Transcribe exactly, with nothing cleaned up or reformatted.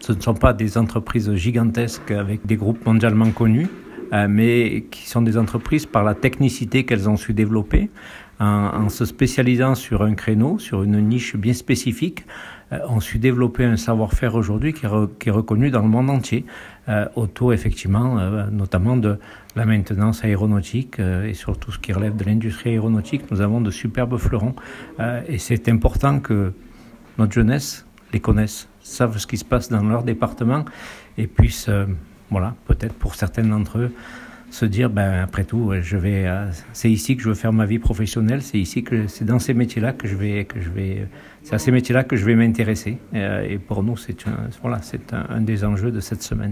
Ce ne sont pas des entreprises gigantesques avec des groupes mondialement connus, euh, mais qui sont des entreprises par la technicité qu'elles ont su développer, en, en se spécialisant sur un créneau, sur une niche bien spécifique, euh, ont su développer un savoir-faire aujourd'hui qui est, re, qui est reconnu dans le monde entier, euh, autour effectivement, euh, notamment de la maintenance aéronautique euh, et sur tout ce qui relève de l'industrie aéronautique. Nous avons de superbes fleurons euh, et c'est important que notre jeunesse les connaisse, savent ce qui se passe dans leur département et puissent, euh, voilà, peut-être pour certains d'entre eux, se dire, ben après tout, je vais, euh, c'est ici que je veux faire ma vie professionnelle, c'est ici que c'est dans ces métiers-là que je vais, que je vais, c'est à ces métiers-là que je vais m'intéresser. Euh, et pour nous, c'est un, voilà, c'est un, un des enjeux de cette semaine.